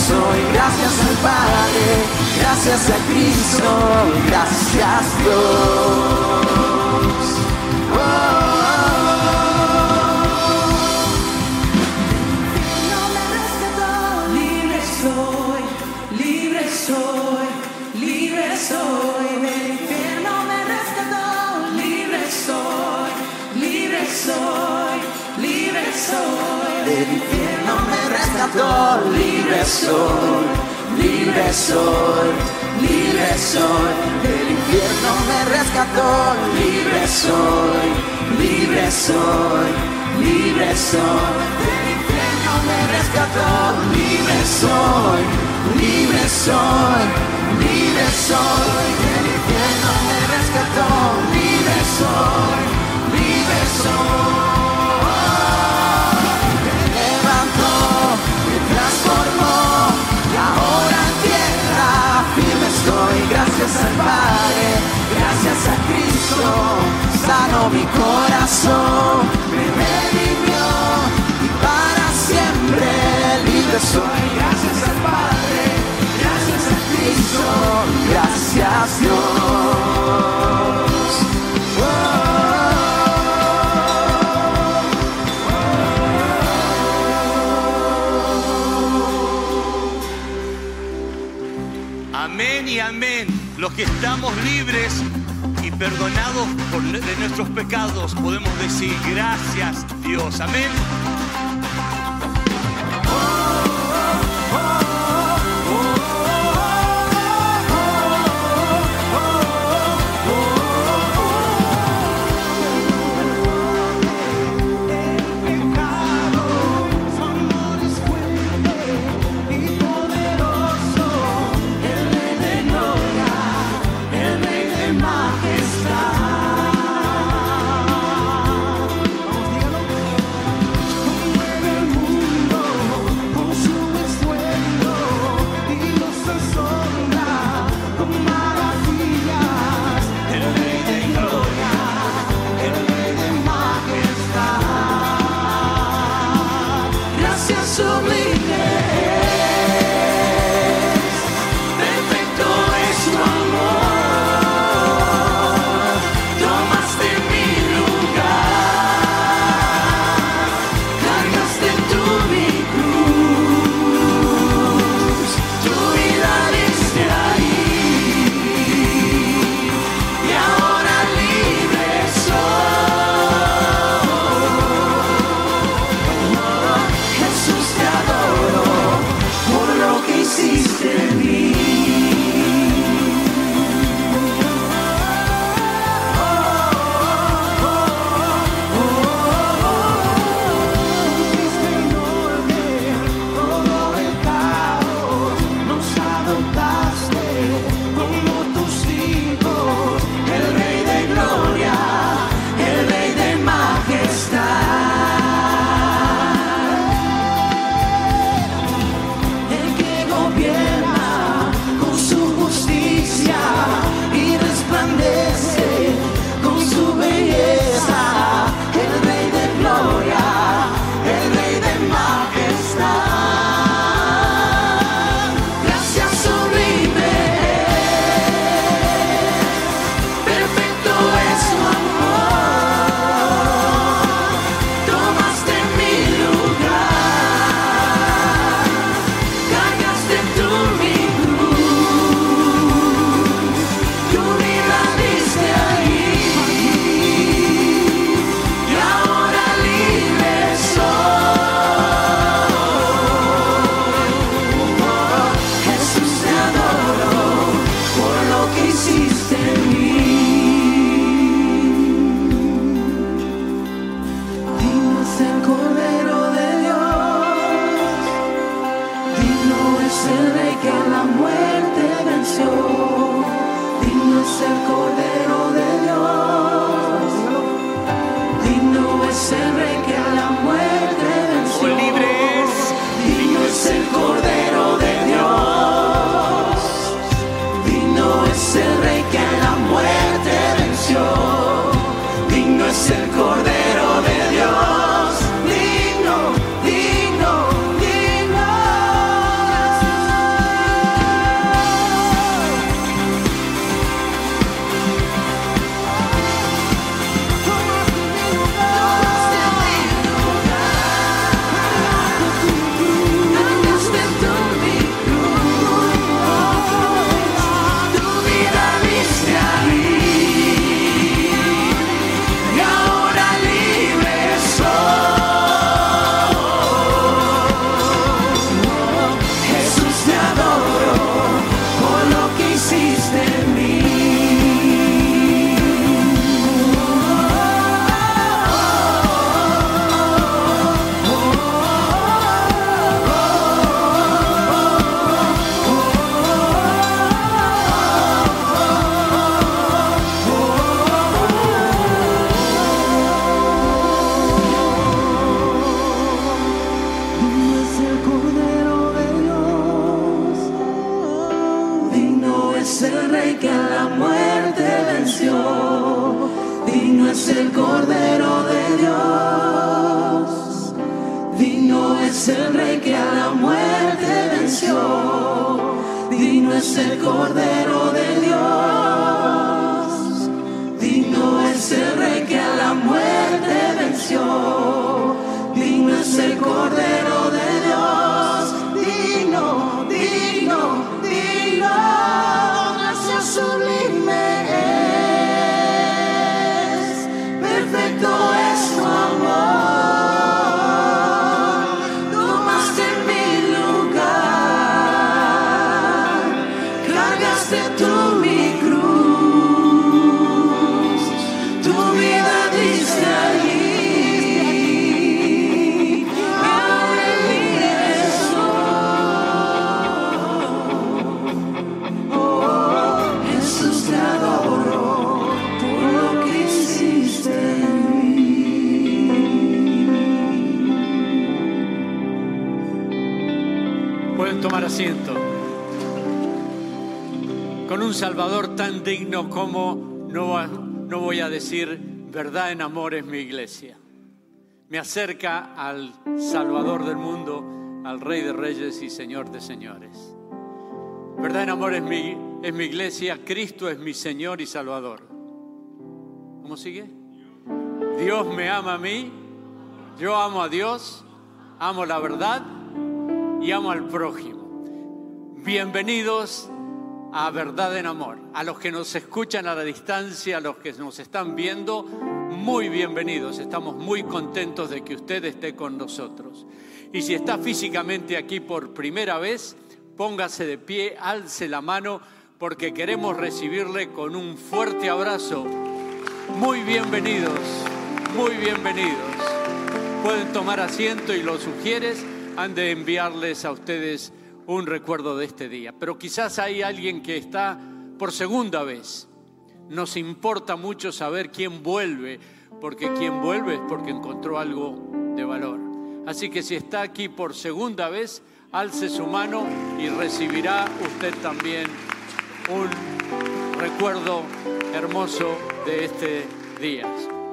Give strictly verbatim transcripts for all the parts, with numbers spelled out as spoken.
soy, gracias al Padre, gracias a Cristo, gracias Dios. Oh, oh, No me rescató, libre soy, libre soy, libre soy. Del infierno me rescató, libre soy, libre soy, libre soy. del infierno me rescató, libre soy, libre soy, libre soy. Del infierno me rescató, libre soy, libre soy, libre soy. Del infierno me rescató, libre soy, libre soy, libre soy. Del infierno me rescató, libre soy, libre soy. Transformó y ahora en tierra firme estoy, gracias al Padre, gracias a Cristo, sano mi corazón, me redimió y para siempre libre soy, gracias al Padre, gracias a Cristo, gracias Dios. Oh, amén y amén. Los que estamos libres y perdonados por, de nuestros pecados, podemos decir gracias Dios. Amén. Rey que a la muerte venció. Digno es el Cordero de Dios. Digno es el Rey que a la muerte venció. Digno es el Cordero de Dios. Digno es el Rey que a la muerte venció. Digno es el Cordero de Dios. Digno, digno, digno. Gracia sublime es. Perfecto es su amor. Tomaste mi lugar. Cargaste tú mi cruz. Tu vida diste allí. Tomar asiento. Con un Salvador tan digno como no, no voy a decir verdad en amor es mi iglesia. Me acerca al Salvador del mundo, al Rey de Reyes y Señor de Señores. Verdad en amor es mi, es mi iglesia, Cristo es mi Señor y Salvador. ¿Cómo sigue? Dios me ama a mí, yo amo a Dios, amo la verdad y amo al prójimo. Bienvenidos a Verdad en Amor. A los que nos escuchan a la distancia, a los que nos están viendo, muy bienvenidos. Estamos muy contentos de que usted esté con nosotros. Y si está físicamente aquí por primera vez, póngase de pie, alce la mano, porque queremos recibirle con un fuerte abrazo. Muy bienvenidos, muy bienvenidos. Pueden tomar asiento y los sugieres han de enviarles a ustedes un recuerdo de este día. Pero quizás hay alguien que está por segunda vez. Nos importa mucho saber quién vuelve, porque quien vuelve es porque encontró algo de valor. Así que si está aquí por segunda vez, alce su mano y recibirá usted también un recuerdo hermoso de este día.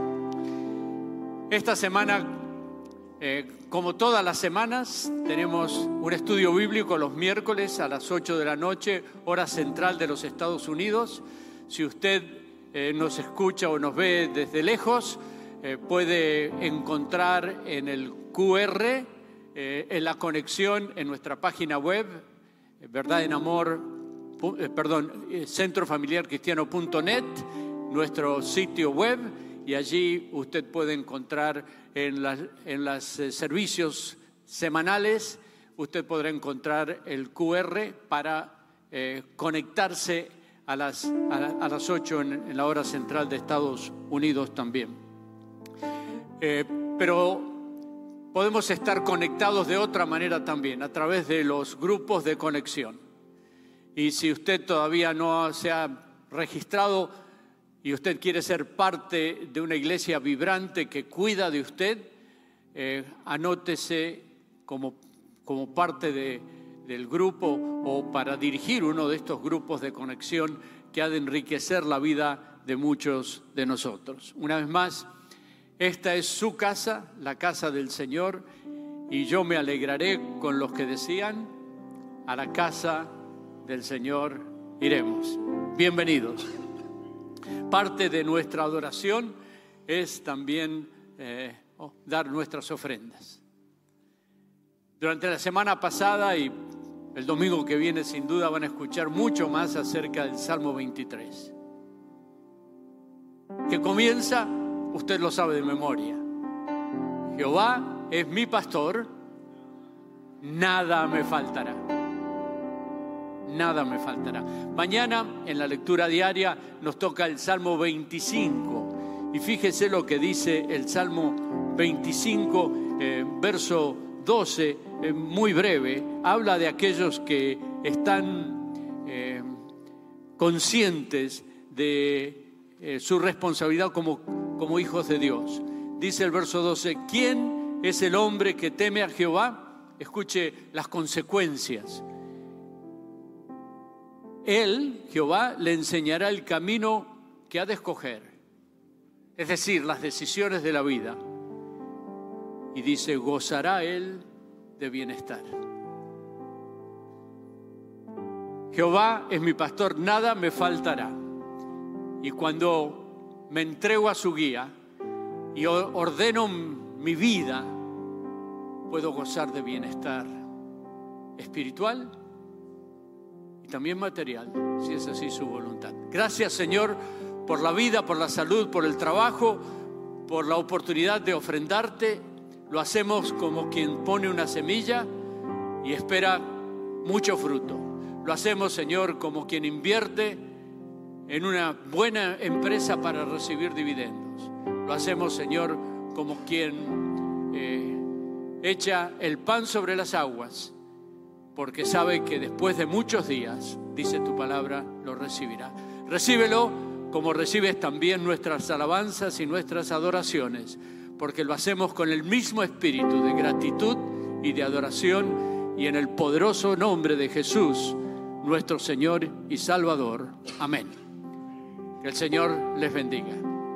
Esta semana, Eh, como todas las semanas, tenemos un estudio bíblico los miércoles a las ocho de la noche, hora central de los Estados Unidos. Si usted eh, nos escucha o nos ve desde lejos, eh, puede encontrar en el Q R, eh, en la conexión en nuestra página web, eh, Verdad en Amor, eh, perdón, eh, centro familiar cristiano punto net, nuestro sitio web, y allí usted puede encontrar en los en las, eh, servicios semanales, usted podrá encontrar el Q R para eh, conectarse a las, a, a las ocho en, en la hora central de Estados Unidos también. Eh, pero podemos estar conectados de otra manera también, a través de los grupos de conexión. Y si usted todavía no se ha registrado y usted quiere ser parte de una iglesia vibrante que cuida de usted, eh, anótese como, como parte de, del grupo o para dirigir uno de estos grupos de conexión que ha de enriquecer la vida de muchos de nosotros. Una vez más, esta es su casa, la casa del Señor, y yo me alegraré con los que decían, a la casa del Señor iremos. Bienvenidos. Parte de nuestra adoración es también eh, oh, dar nuestras ofrendas. Durante la semana pasada y el domingo que viene sin duda van a escuchar mucho más acerca del Salmo veintitrés. Que comienza, usted lo sabe de memoria. Jehová es mi pastor, nada me faltará. Nada me faltará. Mañana en la lectura diaria nos toca el Salmo veinticinco. Y fíjese lo que dice el Salmo veinticinco, eh, verso doce, eh, muy breve. Habla de aquellos que están eh, conscientes de eh, su responsabilidad como, como hijos de Dios. Dice el verso doce, ¿quién es el hombre que teme a Jehová? Escuche las consecuencias. Él, Jehová, le enseñará el camino que ha de escoger, es decir, las decisiones de la vida. Y dice, gozará él de bienestar. Jehová es mi pastor, nada me faltará. Y cuando me entrego a su guía y ordeno mi vida, puedo gozar de bienestar espiritual y también material, si es así su voluntad. Gracias, Señor, por la vida, por la salud, por el trabajo, por la oportunidad de ofrendarte. Lo hacemos como quien pone una semilla y espera mucho fruto. Lo hacemos, Señor, como quien invierte en una buena empresa para recibir dividendos. Lo hacemos, Señor, como quien eh, echa el pan sobre las aguas, porque sabe que después de muchos días, dice tu palabra, lo recibirá. Recíbelo como recibes también nuestras alabanzas y nuestras adoraciones, porque lo hacemos con el mismo espíritu de gratitud y de adoración, y en el poderoso nombre de Jesús, nuestro Señor y Salvador. Amén. Que el Señor les bendiga.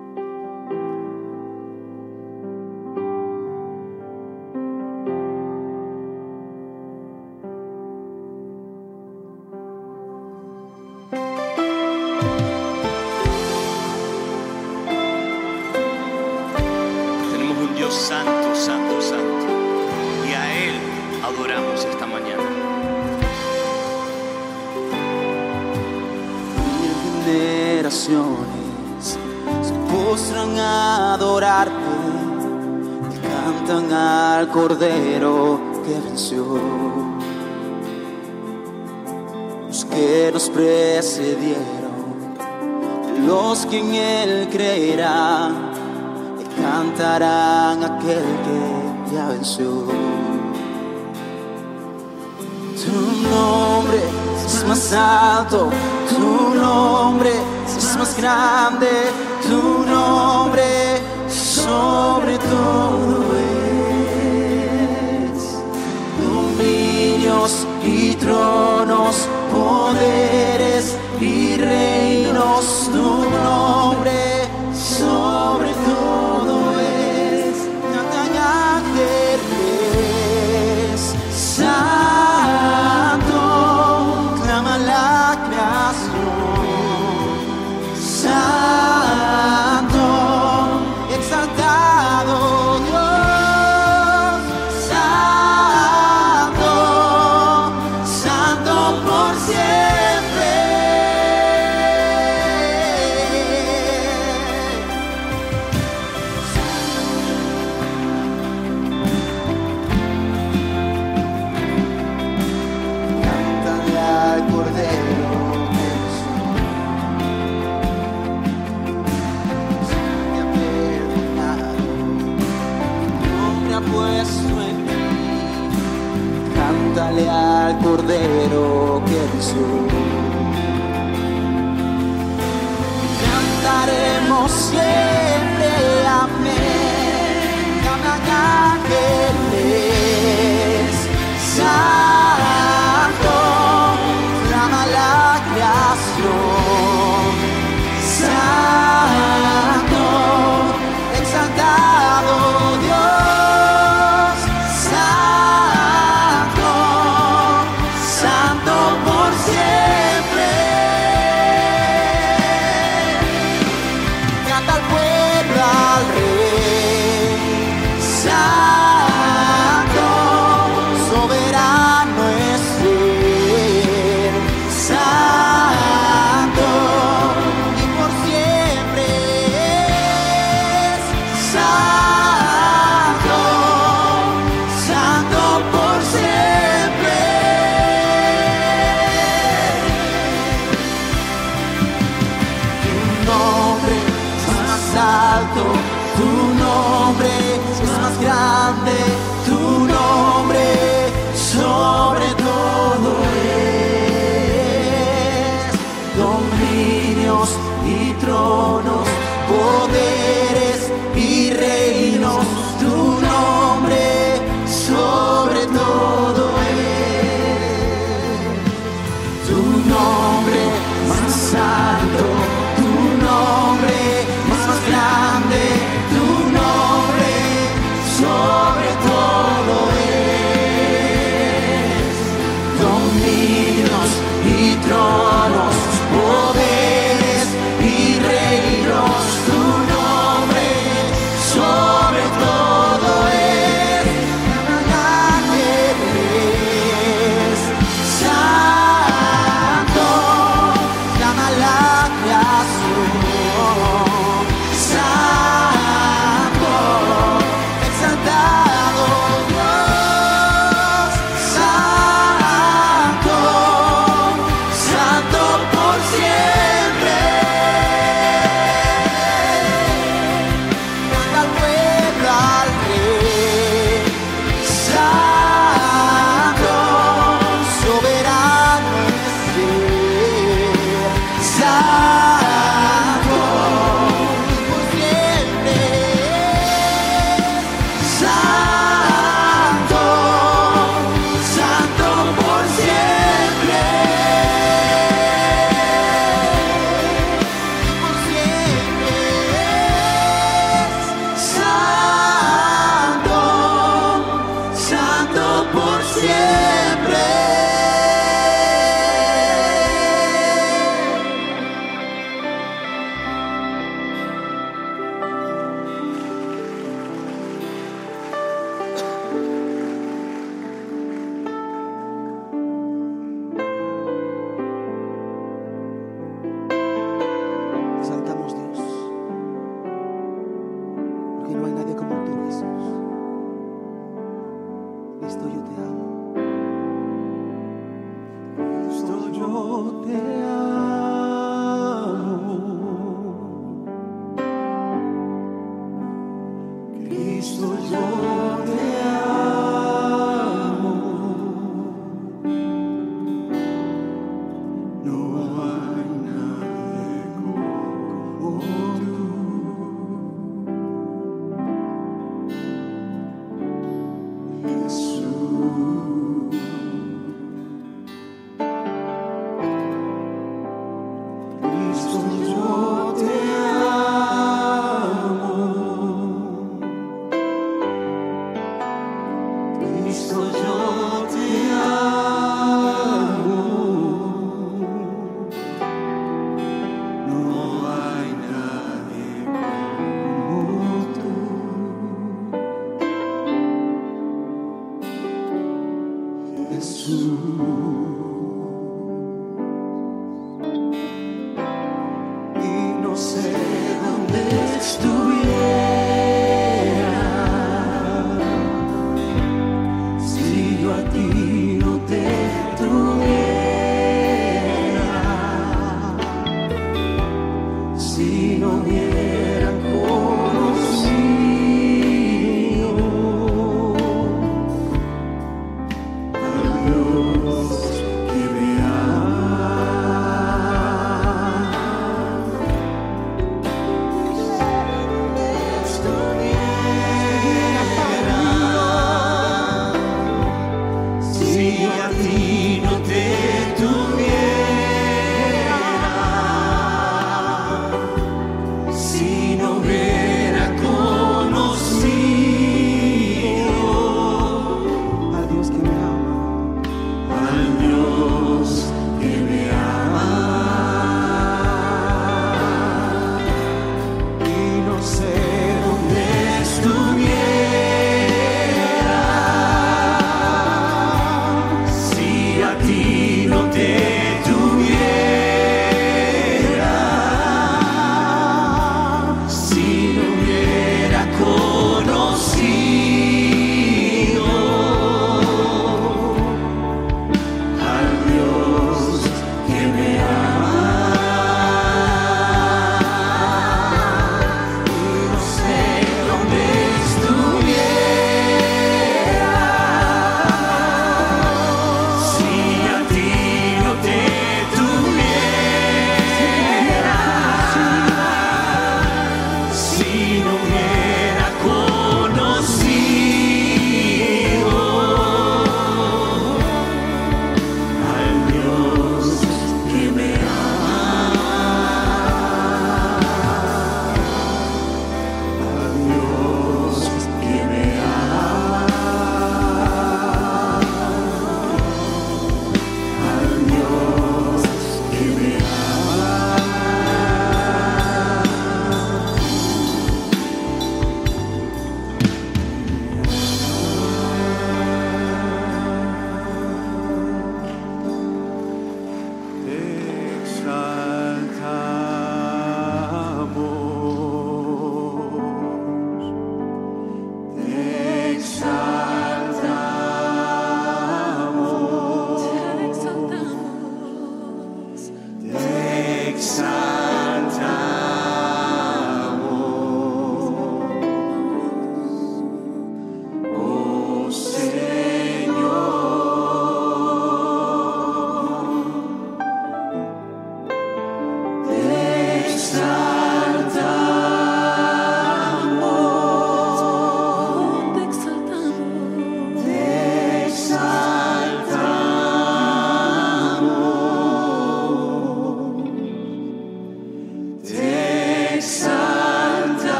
Tenemos un Dios santo, santo, santo, y a Él adoramos esta mañana. Generaciones se postran a adorarte y cantan al Cordero que venció. Los que nos precedieron, los que en Él creerán, le cantarán a aquel que ya venció. Tu nombre es más alto, tu nombre es más grande, tu nombre sobre todo es. Dominios y tronos, poderes y reinos, tu nombre sobre todo es. Cantan ángeles, santo, clama la creación, santo, exaltado Dios, santo, santo por siempre. Cántale al Cordero que te ha perdonado, tu nombre ha puesto en ti. Cántale al Cordero que venció. Cantaremos siempre amén. Cantan ángeles, santo, clama la creación, santo, exaltado Dios, santo, santo por siempre. Canta al pueblo. yo te amo. Cristo, yo te amo. No hay nadie como tú. Jesús. Cristo, yo te amo. Cristo, yo te amo. No hay nadie como tú. Jesús. Y no sé dónde estuviera si yo a ti no te tuviera, si no hubiera conocido al Dios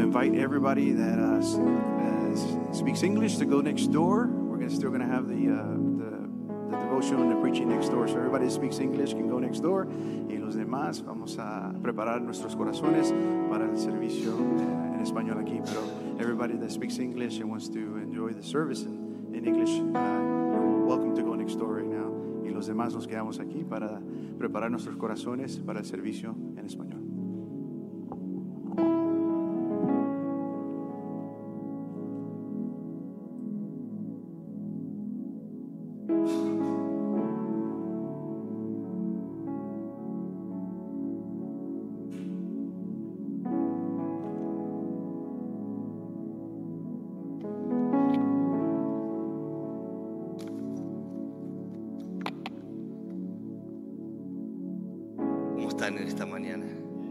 invite everybody that uh, uh, speaks English to go next door. We're gonna, still going to have the, uh, the, the devotion and the preaching next door. So everybody that speaks English can go next door. Y los demás vamos a preparar nuestros corazones para el servicio uh, en español aquí. Pero everybody that speaks English and wants to enjoy the service in, in English, uh, you're welcome to go next door right now. Y los demás nos quedamos aquí para preparar nuestros corazones para el servicio en español. En esta mañana.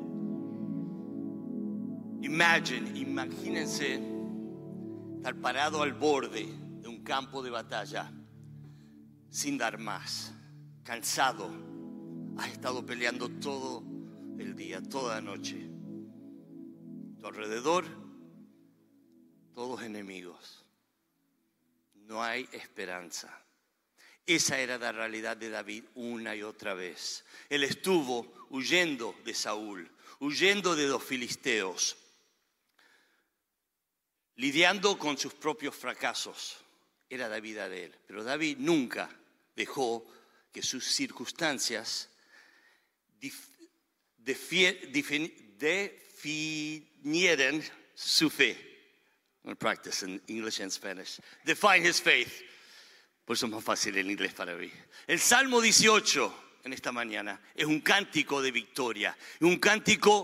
Imagine, imagínense estar parado al borde de un campo de batalla sin dar más, cansado, has estado peleando todo el día, toda la noche. A tu alrededor, todos enemigos. No hay esperanza. Esa era la realidad de David una y otra vez. Él estuvo huyendo de Saúl, huyendo de los filisteos, lidiando con sus propios fracasos. Era la vida de él. Pero David nunca dejó que sus circunstancias definieran su fe. I'm going to practice in English and Spanish. Define his faith. Por eso es más fácil el inglés para mí. El Salmo dieciocho en esta mañana es un cántico de victoria, un cántico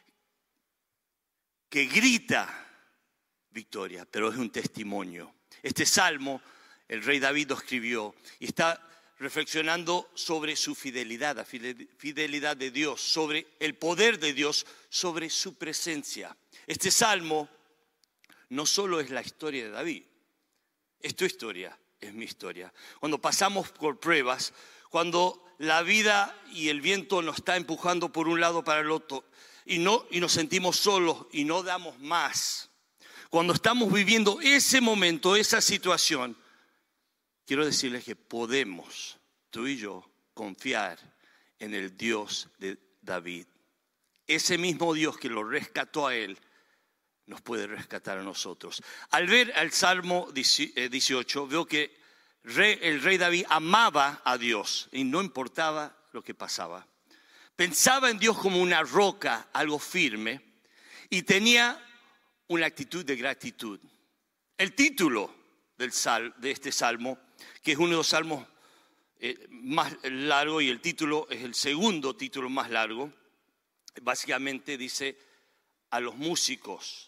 que grita victoria, pero es un testimonio. Este salmo el rey David lo escribió y está reflexionando sobre su fidelidad, la fidelidad de Dios, sobre el poder de Dios, sobre su presencia. Este salmo no solo es la historia de David, es tu historia. Es mi historia. Cuando pasamos por pruebas, cuando la vida y el viento nos está empujando por un lado para el otro y, no, y nos sentimos solos y no damos más. Cuando estamos viviendo ese momento, esa situación, quiero decirles que podemos, tú y yo, confiar en el Dios de David. Ese mismo Dios que lo rescató a él, nos puede rescatar a nosotros. Al ver el Salmo dieciocho, veo que el rey David amaba a Dios y no importaba lo que pasaba. Pensaba en Dios como una roca, algo firme, y tenía una actitud de gratitud. El título del sal, de este salmo, que es uno de los salmos eh, más largos y el título es el segundo título más largo, básicamente dice a los músicos.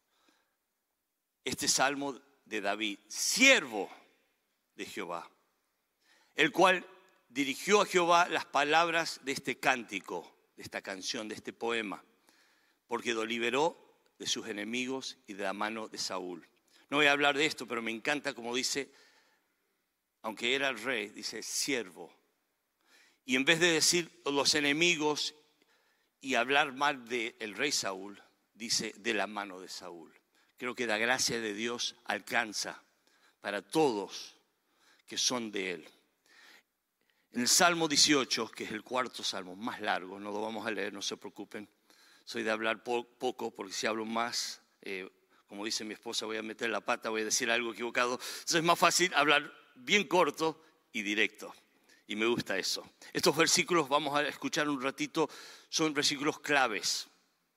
Este salmo de David, siervo de Jehová, el cual dirigió a Jehová las palabras de este cántico, de esta canción, de este poema, porque lo liberó de sus enemigos y de la mano de Saúl. No voy a hablar de esto, pero me encanta como dice, aunque era el rey, dice siervo. Y en vez de decir los enemigos y hablar mal del rey Saúl, dice de la mano de Saúl. Creo que la gracia de Dios alcanza para todos que son de Él. En el Salmo dieciocho, que es el cuarto salmo más largo, no lo vamos a leer, no se preocupen. Soy de hablar po- poco, porque si hablo más, eh, como dice mi esposa, voy a meter la pata, voy a decir algo equivocado. Entonces es más fácil hablar bien corto y directo. Y me gusta eso. Estos versículos, vamos a escuchar un ratito, son versículos claves.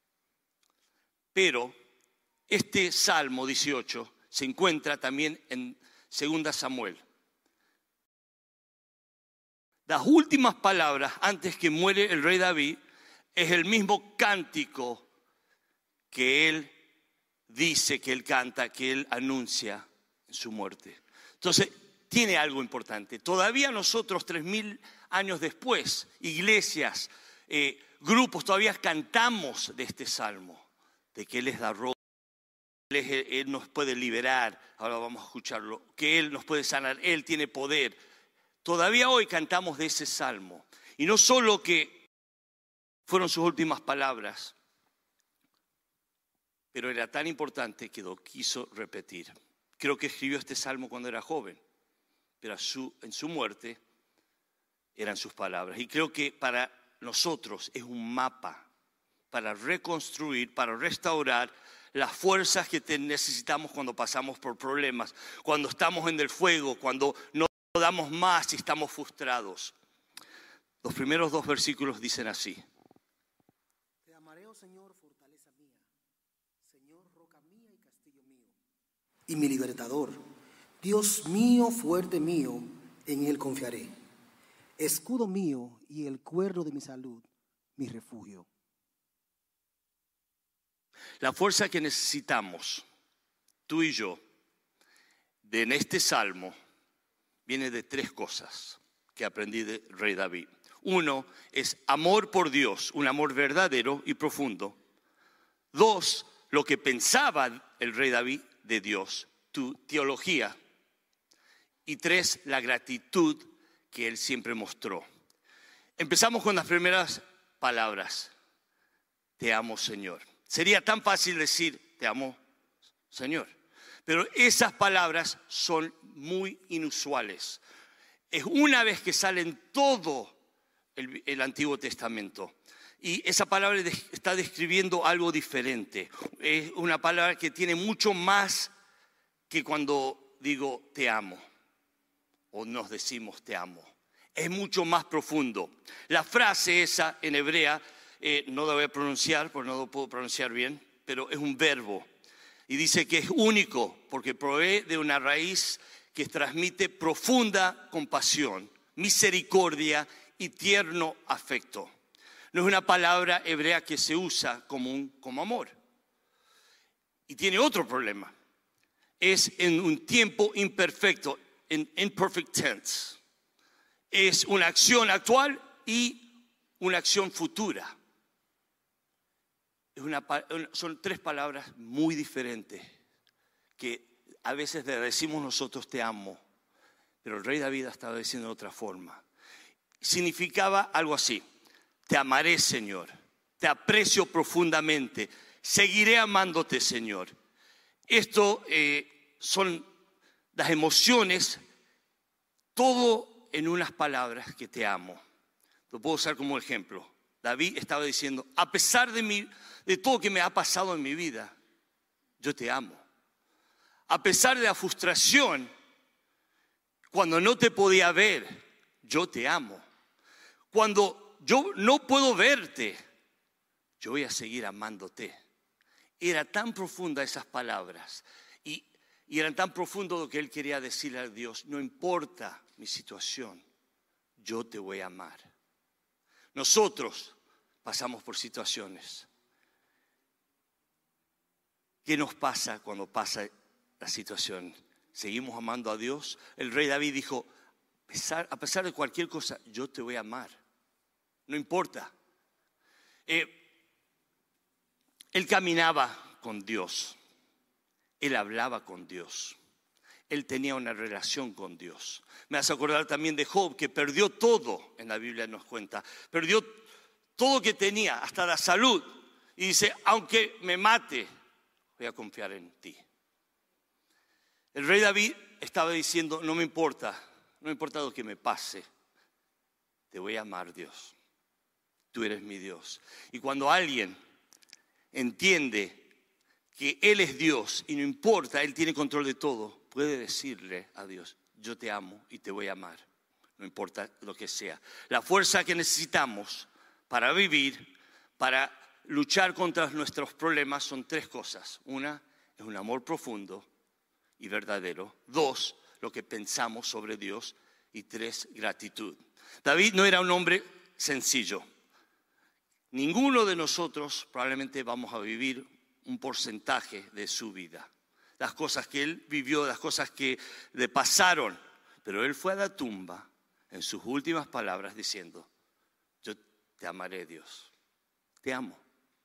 Pero este Salmo dieciocho se encuentra también en Segunda Samuel. Las últimas palabras antes que muere el rey David es el mismo cántico que él dice, que él canta, que él anuncia en su muerte. Entonces, tiene algo importante. Todavía nosotros, tres mil años después, iglesias, eh, grupos, todavía cantamos de este Salmo, de que Él es la roca. Él, Él nos puede liberar, ahora vamos a escucharlo, que Él nos puede sanar, Él tiene poder. Todavía hoy cantamos de ese salmo. Y no solo que fueron sus últimas palabras, pero era tan importante que lo quiso repetir. Creo que escribió este salmo cuando era joven, pero a su, en su muerte eran sus palabras. Y creo que para nosotros es un mapa para reconstruir, para restaurar las fuerzas que te necesitamos cuando pasamos por problemas, cuando estamos en el fuego, cuando no damos más y estamos frustrados. Los primeros dos versículos dicen así. Te amaré, oh Señor, fortaleza mía, Señor, roca mía y castillo mío, y mi libertador, Dios mío, fuerte mío, en Él confiaré. Escudo mío y el cuerno de mi salud, mi refugio. La fuerza que necesitamos, tú y yo, de en este salmo, viene de tres cosas que aprendí del rey David. Uno es amor por Dios, un amor verdadero y profundo. Dos, lo que pensaba el rey David de Dios, tu teología. Y tres, la gratitud que él siempre mostró. Empezamos con las primeras palabras. Te amo, Señor. Sería tan fácil decir, te amo, Señor. Pero esas palabras son muy inusuales. Es una vez que sale en todo el, el Antiguo Testamento. Y esa palabra de, está describiendo algo diferente. Es una palabra que tiene mucho más que cuando digo te amo. O nos decimos te amo. Es mucho más profundo. La frase esa en hebrea, eh, no la voy a pronunciar porque no lo puedo pronunciar bien, pero es un verbo. Y dice que es único porque provee de una raíz que transmite profunda compasión, misericordia y tierno afecto. No es una palabra hebrea que se usa como, un, como amor. Y tiene otro problema. Es en un tiempo imperfecto, en imperfect tense. Es una acción actual y una acción futura. Es una, son tres palabras muy diferentes que a veces le decimos nosotros te amo, pero el rey David estaba diciendo de otra forma. Significaba algo así: te amaré, Señor, te aprecio profundamente, seguiré amándote, Señor. Esto eh, son las emociones, todo en unas palabras que te amo. Lo puedo usar como ejemplo. David estaba diciendo, a pesar de, mi, de todo que me ha pasado en mi vida, yo te amo. A pesar de la frustración, cuando no te podía ver, yo te amo. Cuando yo no puedo verte, yo voy a seguir amándote. Era tan profunda esas palabras y, y eran tan profundo lo que él quería decirle a Dios. No importa mi situación, yo te voy a amar. Nosotros pasamos por situaciones. ¿Qué nos pasa cuando pasa la situación? ¿Seguimos amando a Dios? El rey David dijo, a pesar, a pesar de cualquier cosa, yo te voy a amar. No importa. Eh, él caminaba con Dios. Él hablaba con Dios. Él tenía una relación con Dios. Me hace acordar también de Job, que perdió todo, en la Biblia nos cuenta. Perdió todo que tenía, hasta la salud. Y dice, aunque me mate, voy a confiar en ti. El rey David estaba diciendo, no me importa, no me importa lo que me pase. Te voy a amar, Dios. Tú eres mi Dios. Y cuando alguien entiende que Él es Dios y no importa, Él tiene control de todo, puede decirle a Dios, yo te amo y te voy a amar, no importa lo que sea. La fuerza que necesitamos para vivir, para luchar contra nuestros problemas son tres cosas. Una es un amor profundo y verdadero. Dos, lo que pensamos sobre Dios. Y tres, gratitud. David no era un hombre sencillo. Ninguno de nosotros probablemente vamos a vivir un porcentaje de su vida. Las cosas que él vivió, las cosas que le pasaron. Pero él fue a la tumba en sus últimas palabras diciendo, yo te amaré, Dios, te amo.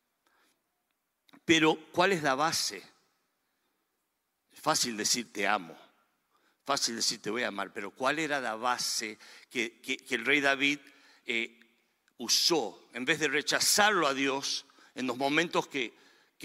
Pero ¿cuál es la base? Es fácil decir te amo, fácil decir te voy a amar, pero ¿cuál era la base que, que, que el rey David eh, usó? En vez de rechazarlo a Dios en los momentos que, que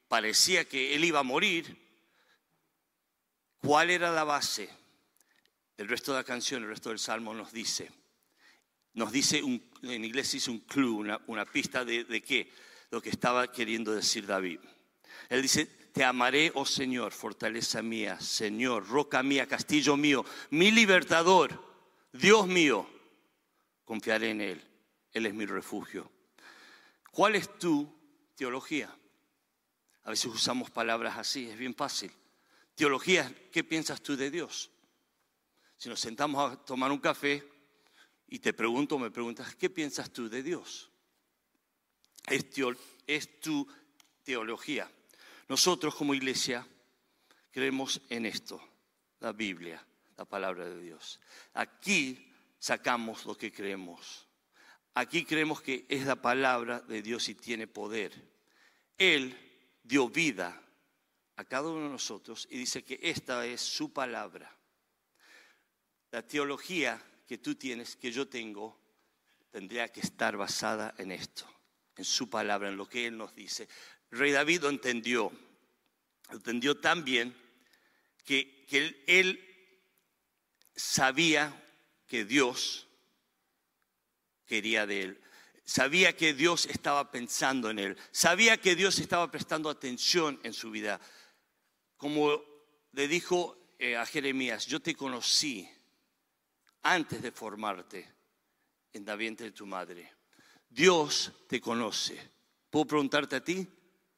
parecía que él iba a morir, ¿cuál era la base? El resto de la canción, el resto del salmo nos dice, nos dice, un, en inglés dice un clue, una, una pista de, de qué, lo que estaba queriendo decir David. Él dice, te amaré, oh Señor, fortaleza mía, Señor, roca mía, castillo mío, mi libertador, Dios mío, confiaré en Él, Él es mi refugio. ¿Cuál es tu teología? A veces usamos palabras así, es bien fácil. Teología, ¿qué piensas tú de Dios? Si nos sentamos a tomar un café y te pregunto, me preguntas, ¿qué piensas tú de Dios? Es, teo, es tu teología. Nosotros como iglesia creemos en esto, la Biblia, la palabra de Dios. Aquí sacamos lo que creemos. Aquí creemos que es la palabra de Dios y tiene poder. Él dio vida a cada uno de nosotros y dice que esta es su palabra. La teología que tú tienes, que yo tengo, tendría que estar basada en esto, en su palabra, en lo que Él nos dice. El rey David lo entendió, entendió tan bien que, que él, él sabía que Dios quería de él, sabía que Dios estaba pensando en él, sabía que Dios estaba prestando atención en su vida. Como le dijo eh, a Jeremías, yo te conocí antes de formarte en la vientre de tu madre. Dios te conoce. ¿Puedo preguntarte a ti?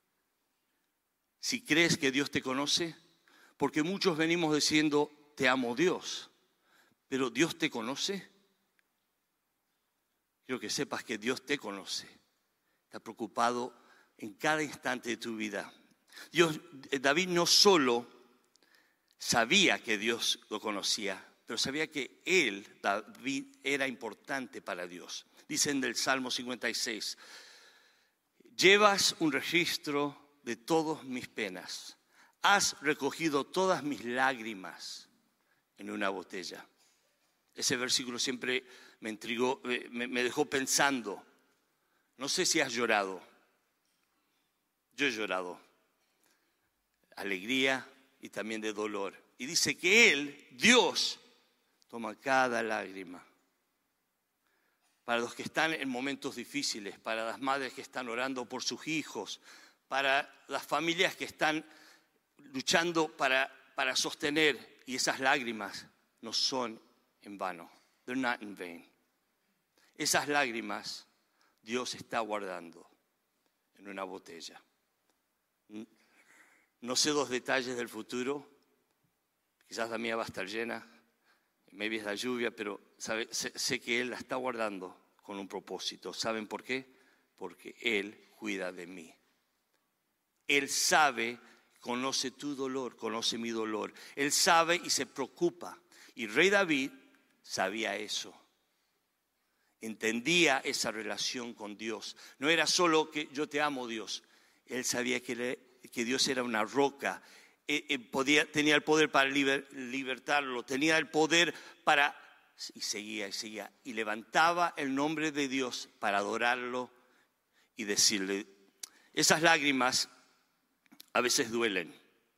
Si crees que Dios te conoce, porque muchos venimos diciendo, te amo Dios, pero ¿Dios te conoce? Quiero que sepas que Dios te conoce. Está preocupado en cada instante de tu vida. Dios, David no solo sabía que Dios lo conocía, pero sabía que él, David, era importante para Dios. Dicen del Salmo cincuenta y seis, llevas un registro de todas mis penas, has recogido todas mis lágrimas en una botella. Ese versículo siempre me intrigó, me, me dejó pensando. No sé si has llorado. Yo he llorado. Alegría y también de dolor. Y dice que Él, Dios, toma cada lágrima. Para los que están en momentos difíciles, para las madres que están orando por sus hijos, para las familias que están luchando para, para sostener, y esas lágrimas no son en vano. They're not in vain. Esas lágrimas Dios está guardando en una botella. No sé los detalles del futuro, quizás la mía va a estar llena, maybe es la lluvia, pero sabe, sé, sé que Él la está guardando con un propósito. ¿Saben por qué? Porque Él cuida de mí. Él sabe, conoce tu dolor, conoce mi dolor. Él sabe y se preocupa. Y Rey David sabía eso. Entendía esa relación con Dios. No era solo que yo te amo, Dios. Él sabía que, le, que Dios era una roca. Eh, eh, podía, tenía el poder para liber, libertarlo. Tenía el poder para... Y seguía y seguía. Y levantaba el nombre de Dios para adorarlo y decirle. Esas lágrimas a veces duelen.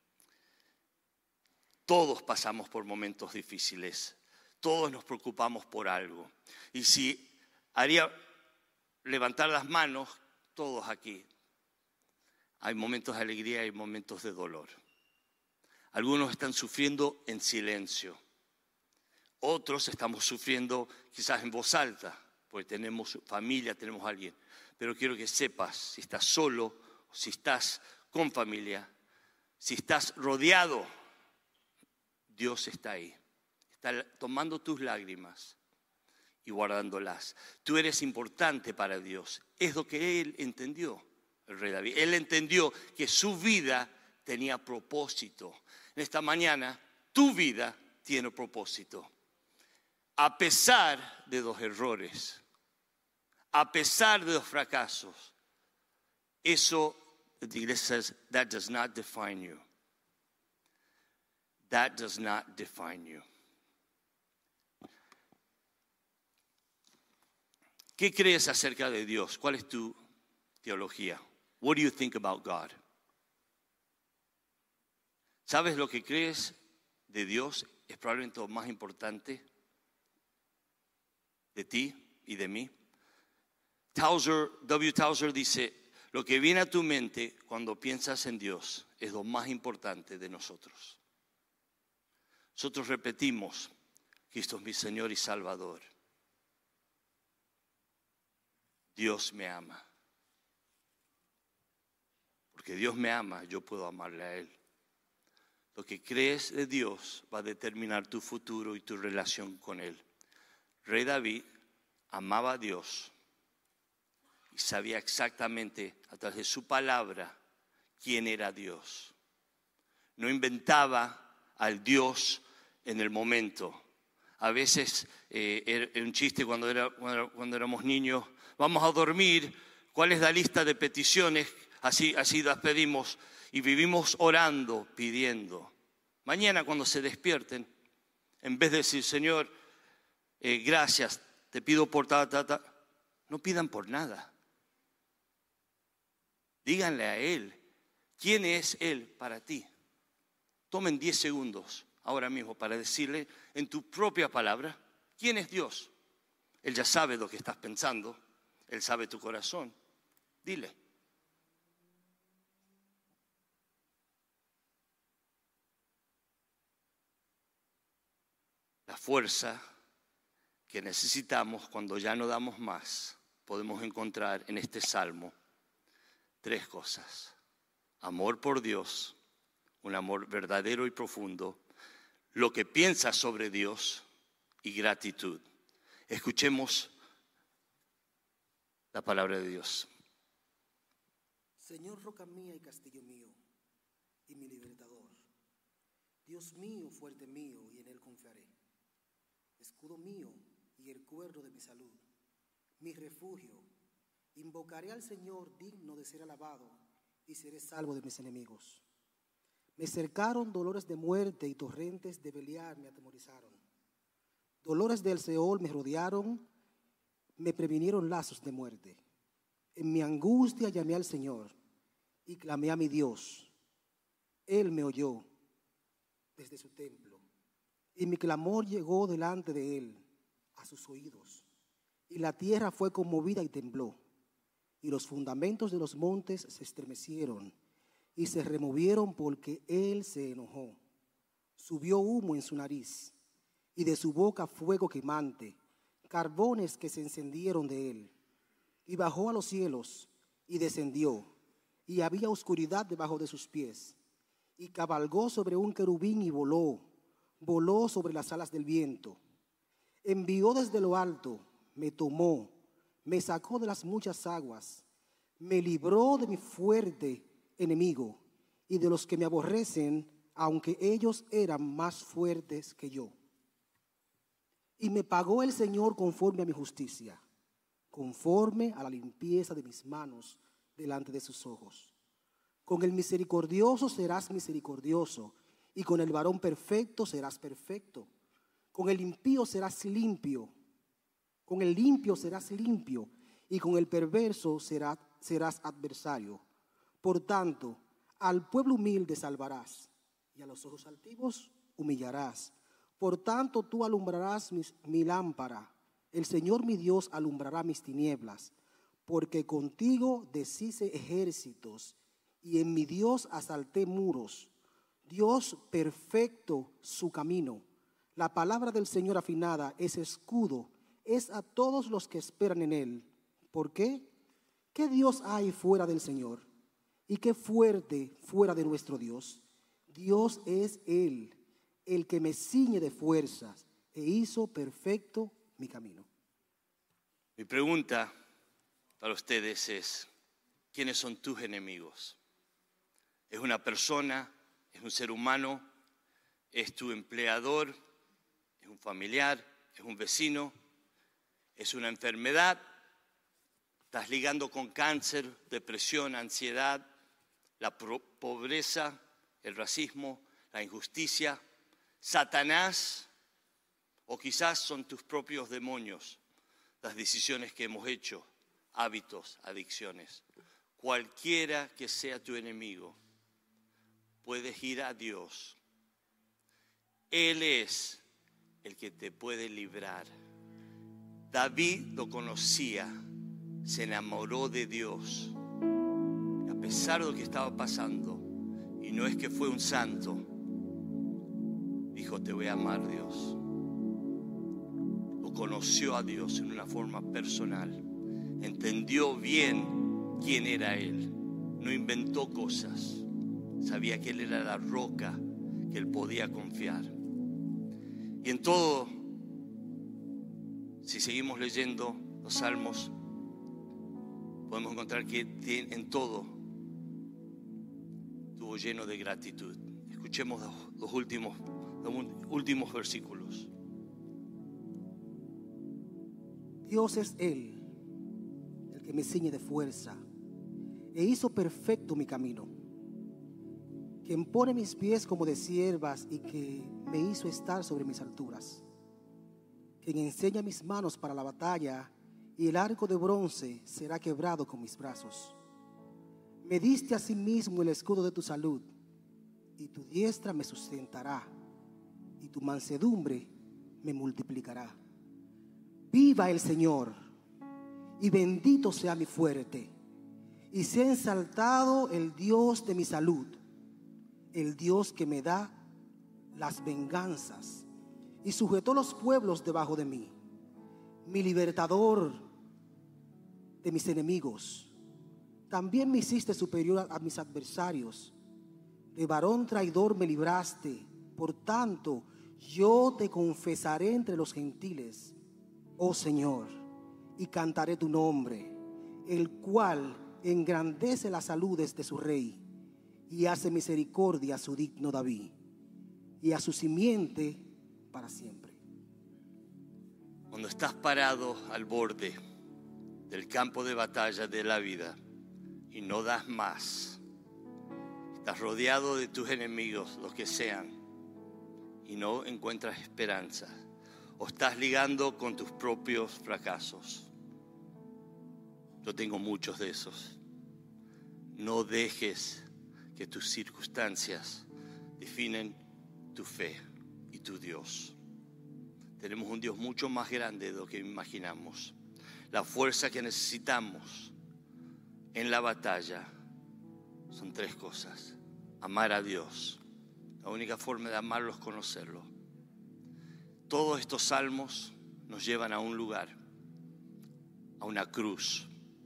Todos pasamos por momentos difíciles. Todos nos preocupamos por algo. Y si haría levantar las manos, todos aquí. Hay momentos de alegría y hay momentos de dolor. Algunos están sufriendo en silencio. Otros estamos sufriendo quizás en voz alta, porque tenemos familia, tenemos a alguien. Pero quiero que sepas, si estás solo, si estás con familia, si estás rodeado, Dios está ahí. Está tomando tus lágrimas y guardándolas. Tú eres importante para Dios. Es lo que Él entendió, el rey David. Él entendió que su vida tenía propósito. En esta mañana, tu vida tiene propósito. A pesar de los errores, a pesar de los fracasos, eso, la iglesia says, that does not define you. That does not define you. ¿Qué crees acerca de Dios? ¿Cuál es tu teología? What do you think about God? ¿Sabes lo que crees de Dios? Es probablemente lo más importante de ti y de mí. Tauser, W. Tauser dice, lo que viene a tu mente cuando piensas en Dios es lo más importante de nosotros. Nosotros repetimos, Cristo es mi Señor y Salvador. Dios me ama. Porque Dios me ama, yo puedo amarle a Él. Lo que crees de Dios va a determinar tu futuro y tu relación con Él. Rey David amaba a Dios y sabía exactamente a través de su palabra quién era Dios. No inventaba al Dios en el momento. A veces eh, era un chiste cuando, era, cuando, cuando éramos niños. Vamos a dormir, ¿cuál es la lista de peticiones? Así, así las pedimos y vivimos orando, pidiendo. Mañana cuando se despierten, en vez de decir, Señor, eh, gracias, te pido por ta, ta, ta, no pidan por nada. Díganle a Él, ¿quién es Él para ti? Tomen diez segundos ahora mismo para decirle en tu propia palabra, ¿quién es Dios? Él ya sabe lo que estás pensando, Él sabe tu corazón. Dile. La fuerza que necesitamos cuando ya no damos más, podemos encontrar en este salmo tres cosas. Amor por Dios, un amor verdadero y profundo, lo que piensas sobre Dios y gratitud. Escuchemos la palabra de Dios. Señor, roca mía y castillo mío, y mi libertador. Dios mío, fuerte mío, y en Él confiaré. Escudo mío y el cuerdo de mi salud, mi refugio. Invocaré al Señor digno de ser alabado, y seré salvo de mis enemigos. Me cercaron dolores de muerte y torrentes de Beliar me atemorizaron. Dolores del Seol me rodearon, me previnieron lazos de muerte. En mi angustia llamé al Señor y clamé a mi Dios. Él me oyó desde su templo y mi clamor llegó delante de Él a sus oídos. Y la tierra fue conmovida y tembló, y los fundamentos de los montes se estremecieron y se removieron porque Él se enojó. Subió humo en su nariz y de su boca fuego quemante, carbones que se encendieron de Él. Y bajó a los cielos y descendió, y había oscuridad debajo de sus pies. Y cabalgó sobre un querubín y voló, voló sobre las alas del viento. Envió desde lo alto, me tomó, me sacó de las muchas aguas, me libró de mi fuerte enemigo y de los que me aborrecen, aunque ellos eran más fuertes que yo. Y me pagó el Señor conforme a mi justicia, conforme a la limpieza de mis manos delante de sus ojos. Con el misericordioso serás misericordioso, y con el varón perfecto serás perfecto. Con el impío serás limpio, con el limpio serás limpio, y con el perverso serás, serás adversario. Por tanto, al pueblo humilde salvarás, y a los ojos altivos humillarás. Por tanto, tú alumbrarás mis, mi lámpara. El Señor mi Dios alumbrará mis tinieblas, porque contigo deshice ejércitos, y en mi Dios asalté muros. Dios perfecto su camino. La palabra del Señor afinada es escudo, es a todos los que esperan en Él. ¿Por qué? ¿Qué Dios hay fuera del Señor? ¿Y qué fuerte fuera de nuestro Dios? Dios es Él, el que me ciñe de fuerzas e hizo perfecto mi camino. Mi pregunta para ustedes es, ¿quiénes son tus enemigos? ¿Es una persona? ¿Es un ser humano? ¿Es tu empleador? ¿Es un familiar? ¿Es un vecino? ¿Es una enfermedad? ¿Estás ligando con cáncer, depresión, ansiedad, la pobreza, el racismo, la injusticia? ¿Satanás? ¿O quizás son tus propios demonios, las decisiones que hemos hecho, hábitos, adicciones? Cualquiera que sea tu enemigo, puedes ir a Dios. Él es el que te puede librar. David lo conocía, se enamoró de Dios. Y a pesar de lo que estaba pasando, y no es que fue un santo, dijo: te voy a amar, Dios. Lo conoció a Dios en una forma personal. Entendió bien quién era Él. No inventó cosas. Sabía que Él era la roca que Él podía confiar. Y en todo, si seguimos leyendo los salmos, podemos encontrar que en todo estuvo lleno de gratitud. Escuchemos los últimos, los últimos versículos. Dios es Él, el que me ciñe de fuerza e hizo perfecto mi camino, quien pone mis pies como de ciervas y que me hizo estar sobre mis alturas, quien enseña mis manos para la batalla y el arco de bronce será quebrado con mis brazos. Me diste a sí mismo el escudo de tu salud, y tu diestra me sustentará, y tu mansedumbre me multiplicará. Viva el Señor, y bendito sea mi fuerte, y sea ensalzado el Dios de mi salud, el Dios que me da las venganzas y sujetó los pueblos debajo de mí, mi libertador de mis enemigos. También me hiciste superior a mis adversarios, de varón traidor me libraste. Por tanto, yo te confesaré entre los gentiles, oh Señor, y cantaré tu nombre, el cual engrandece las saludes de su rey y hace misericordia a su digno David y a su simiente para siempre. Cuando estás parado al borde del campo de batalla de la vida y no das más, estás rodeado de tus enemigos, los que sean, y no encuentras esperanza, o estás ligando con tus propios fracasos. Yo tengo muchos de esos. No dejes que tus circunstancias definen tu fe y tu Dios. Tenemos un Dios mucho más grande de lo que imaginamos. La fuerza que necesitamos en la batalla son tres cosas. Amar a Dios. La única forma de amarlo es conocerlo. Todos estos salmos nos llevan a un lugar, a una cruz.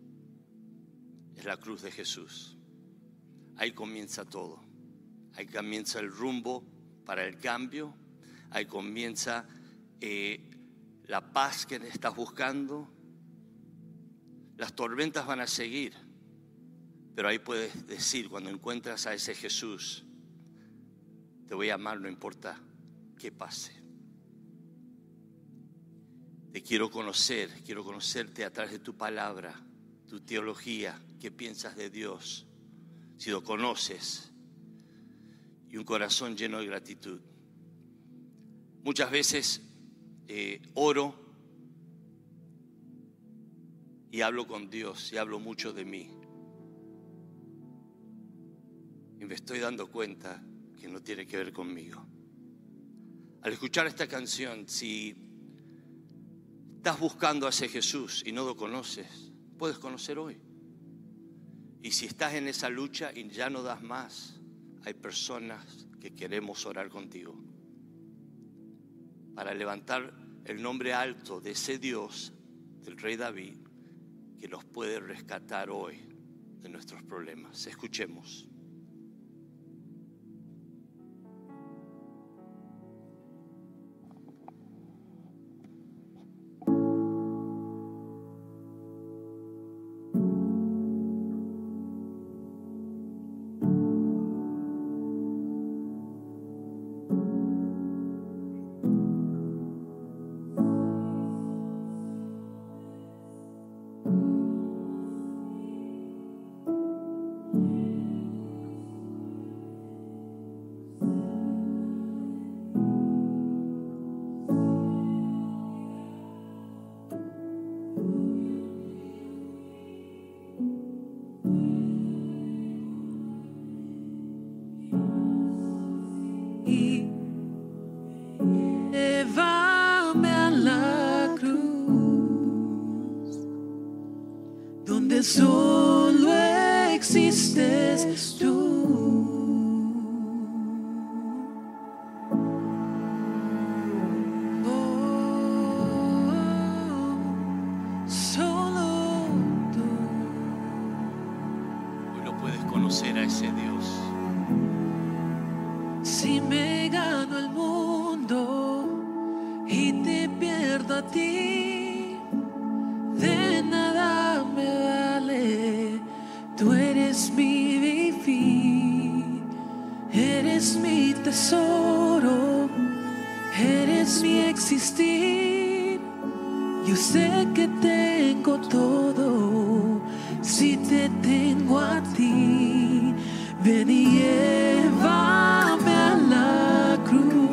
Es la cruz de Jesús. Ahí comienza todo. Ahí comienza el rumbo para el cambio. Ahí comienza eh, la paz que estás buscando. Las tormentas van a seguir, pero ahí puedes decir, cuando encuentras a ese Jesús, te voy a amar, no importa qué pase. Te quiero conocer, quiero conocerte a través de tu palabra, tu teología, qué piensas de Dios, si lo conoces, y un corazón lleno de gratitud. Muchas veces eh, oro y hablo con Dios y hablo mucho de mí. Y me estoy dando cuenta que no tiene que ver conmigo. Al escuchar esta canción, si estás buscando a ese Jesús y no lo conoces, puedes conocer hoy. Y si estás en esa lucha y ya no das más, hay personas que queremos orar contigo para levantar el nombre alto de ese Dios, del Rey David, que nos puede rescatar hoy de nuestros problemas. Escuchemos. solo existes tú. Oh, solo tú. Hoy lo puedes conocer a ese Dios. Si me gano el mundo y te pierdo a ti, de nada me vale. Tú eres mi vivir, eres mi tesoro, eres mi existir. Yo sé que tengo todo si te tengo a ti. Ven y llévame a la cruz,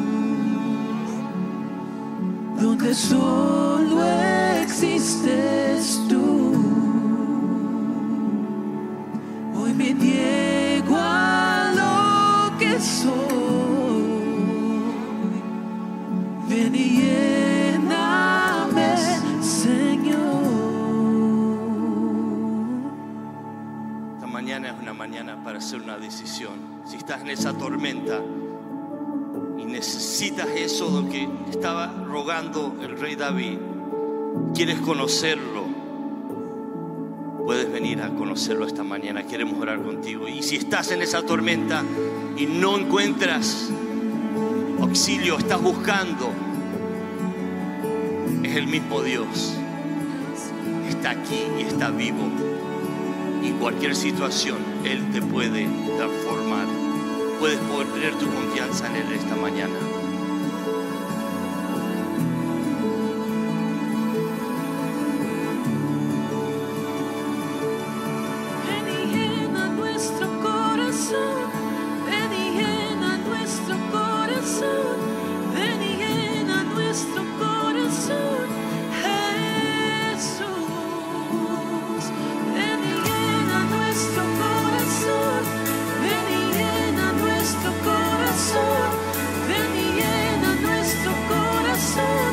donde solo existes tú. Hoy me niego a lo que soy. Ven y lléname, Señor. Esta mañana es una mañana para hacer una decisión. Si estás en esa tormenta y necesitas eso de lo que estaba rogando el rey David, quieres conocerlo, puedes venir a conocerlo esta mañana. Queremos orar contigo. Y si estás en esa tormenta y no encuentras auxilio, estás buscando, es el mismo Dios. Está aquí y está vivo. En cualquier situación Él te puede transformar. Puedes poner tu confianza en Él esta mañana. Ven y llena nuestro corazón, ven y llena nuestro corazón, ven y llena nuestro corazón, Jesús. Ven y llena nuestro corazón, ven y llena nuestro corazón, ven y llena nuestro corazón,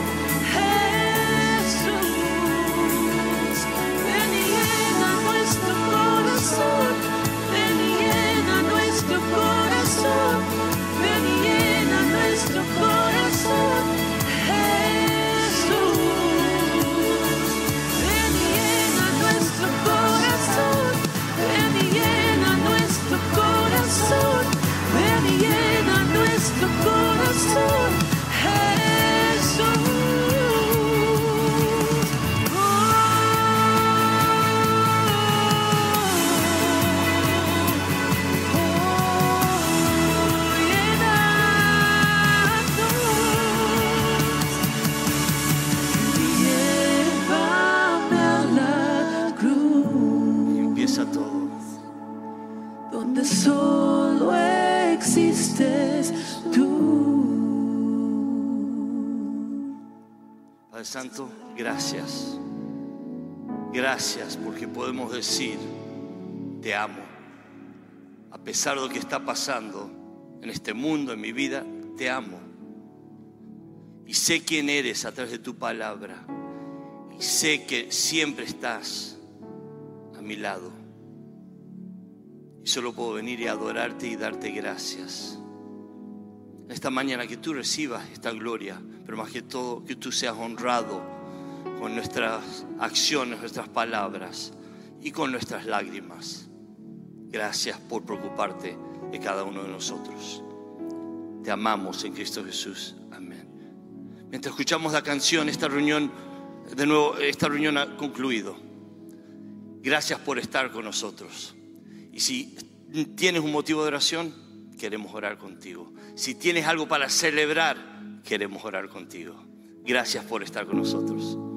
Jesús. Ven y llena nuestro corazón, ven y llena nuestro corazón, ven y llena nuestro corazón, Jesús. Ven y llena nuestro corazón, ven y llena nuestro corazón, ven y llena nuestro corazón, Jesús. Oh, oh, llévame a la cruz, Y empieza todo. donde solo existes tú. Padre Santo, gracias. Gracias porque podemos decir, te amo. A pesar de lo que está pasando en este mundo, en mi vida, te amo. Y sé quién eres a través de tu palabra. Y sé que siempre estás a mi lado. Y solo puedo venir y adorarte y darte gracias. Esta mañana que tú recibas esta gloria, pero más que todo que tú seas honrado con nuestras acciones, nuestras palabras y con nuestras lágrimas. Gracias por preocuparte de cada uno de nosotros. Te amamos en Cristo Jesús. Amén. Mientras escuchamos la canción, esta reunión, de nuevo, esta reunión ha concluido. Gracias por estar con nosotros. Y si tienes un motivo de oración, queremos orar contigo. Si tienes algo para celebrar, queremos orar contigo. Gracias por estar con nosotros.